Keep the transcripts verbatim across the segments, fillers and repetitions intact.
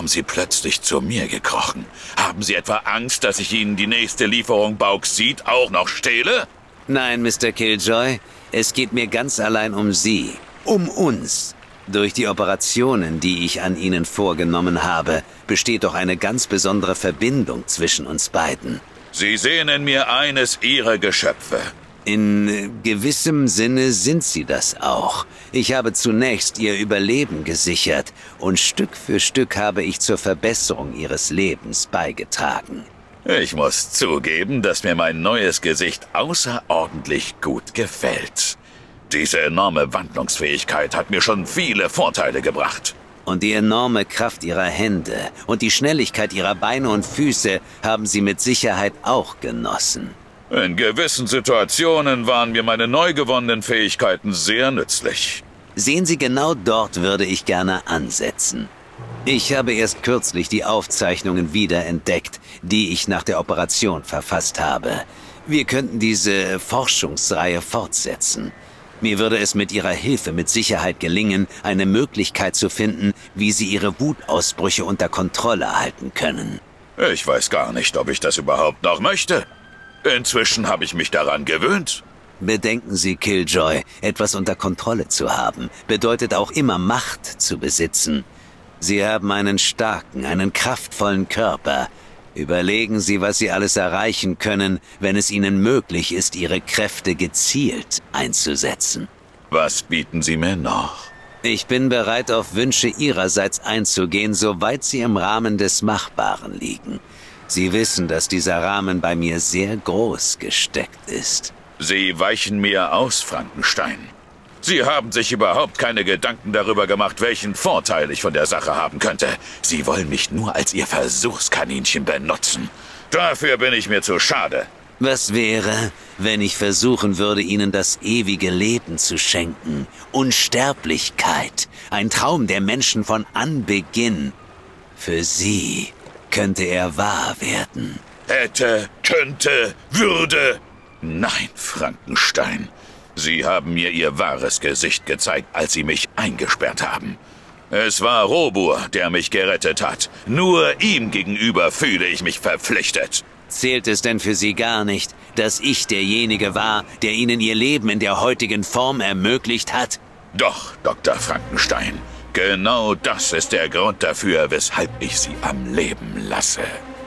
Sie plötzlich zu mir gekrochen. Haben Sie etwa Angst, dass ich Ihnen die nächste Lieferung Bauxit auch noch stehle? Nein, Mister Killjoy, es geht mir ganz allein um Sie, um uns. Durch die Operationen, die ich an Ihnen vorgenommen habe, besteht doch eine ganz besondere Verbindung zwischen uns beiden. Sie sehen in mir eines Ihrer Geschöpfe. In gewissem Sinne sind Sie das auch. Ich habe zunächst Ihr Überleben gesichert und Stück für Stück habe ich zur Verbesserung Ihres Lebens beigetragen. Ich muss zugeben, dass mir mein neues Gesicht außerordentlich gut gefällt. Diese enorme Wandlungsfähigkeit hat mir schon viele Vorteile gebracht. Und die enorme Kraft Ihrer Hände und die Schnelligkeit Ihrer Beine und Füße haben Sie mit Sicherheit auch genossen. In gewissen Situationen waren mir meine neu gewonnenen Fähigkeiten sehr nützlich. Sehen Sie, genau dort würde ich gerne ansetzen. Ich habe erst kürzlich die Aufzeichnungen wiederentdeckt, die ich nach der Operation verfasst habe. Wir könnten diese Forschungsreihe fortsetzen. Mir würde es mit Ihrer Hilfe mit Sicherheit gelingen, eine Möglichkeit zu finden, wie Sie Ihre Wutausbrüche unter Kontrolle halten können. Ich weiß gar nicht, ob ich das überhaupt noch möchte. Inzwischen habe ich mich daran gewöhnt. Bedenken Sie, Killjoy, etwas unter Kontrolle zu haben, bedeutet auch immer Macht zu besitzen. Sie haben einen starken, einen kraftvollen Körper. Überlegen Sie, was Sie alles erreichen können, wenn es Ihnen möglich ist, Ihre Kräfte gezielt einzusetzen. Was bieten Sie mir noch? Ich bin bereit, auf Wünsche Ihrerseits einzugehen, soweit sie im Rahmen des Machbaren liegen. Sie wissen, dass dieser Rahmen bei mir sehr groß gesteckt ist. Sie weichen mir aus, Frankenstein. Sie haben sich überhaupt keine Gedanken darüber gemacht, welchen Vorteil ich von der Sache haben könnte. Sie wollen mich nur als Ihr Versuchskaninchen benutzen. Dafür bin ich mir zu schade. Was wäre, wenn ich versuchen würde, Ihnen das ewige Leben zu schenken? Unsterblichkeit, ein Traum der Menschen von Anbeginn. Für Sie könnte er wahr werden. Hätte, könnte, würde. Nein, Frankenstein. Sie haben mir Ihr wahres Gesicht gezeigt, als Sie mich eingesperrt haben. Es war Robur, der mich gerettet hat. Nur ihm gegenüber fühle ich mich verpflichtet. Zählt es denn für Sie gar nicht, dass ich derjenige war, der Ihnen Ihr Leben in der heutigen Form ermöglicht hat? Doch, Doktor Frankenstein. Genau das ist der Grund dafür, weshalb ich Sie am Leben lasse.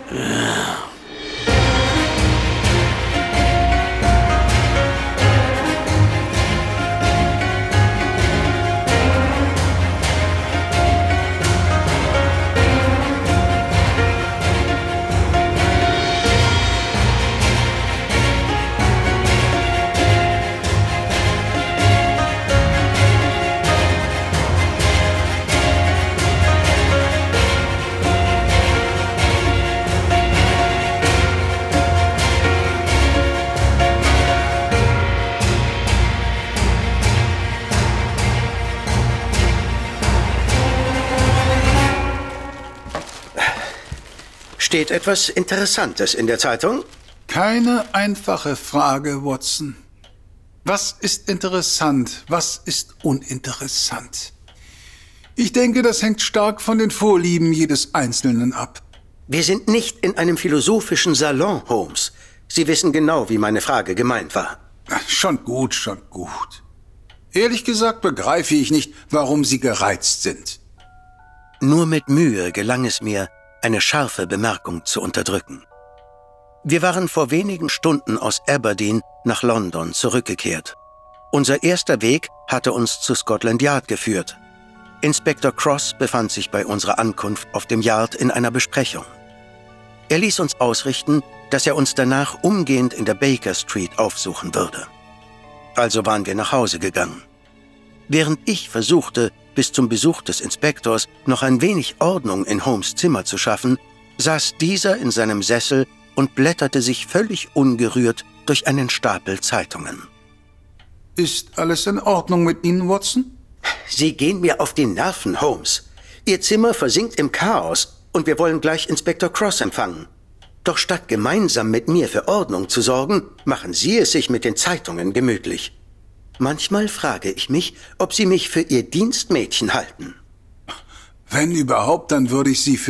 Steht etwas Interessantes in der Zeitung? Keine einfache Frage, Watson. Was ist interessant, was ist uninteressant? Ich denke, das hängt stark von den Vorlieben jedes Einzelnen ab. Wir sind nicht in einem philosophischen Salon, Holmes. Sie wissen genau, wie meine Frage gemeint war. Ach, schon gut, schon gut. Ehrlich gesagt begreife ich nicht, warum Sie gereizt sind. Nur mit Mühe gelang es mir, eine scharfe Bemerkung zu unterdrücken. Wir waren vor wenigen Stunden aus Aberdeen nach London zurückgekehrt. Unser erster Weg hatte uns zu Scotland Yard geführt. Inspektor Cross befand sich bei unserer Ankunft auf dem Yard in einer Besprechung. Er ließ uns ausrichten, dass er uns danach umgehend in der Baker Street aufsuchen würde. Also waren wir nach Hause gegangen. Während ich versuchte, bis zum Besuch des Inspektors noch ein wenig Ordnung in Holmes' Zimmer zu schaffen, saß dieser in seinem Sessel und blätterte sich völlig ungerührt durch einen Stapel Zeitungen. Ist alles in Ordnung mit Ihnen, Watson? Sie gehen mir auf die Nerven, Holmes. Ihr Zimmer versinkt im Chaos und wir wollen gleich Inspektor Cross empfangen. Doch statt gemeinsam mit mir für Ordnung zu sorgen, machen Sie es sich mit den Zeitungen gemütlich. Manchmal frage ich mich, ob Sie mich für Ihr Dienstmädchen halten. Wenn überhaupt, dann würde ich Sie für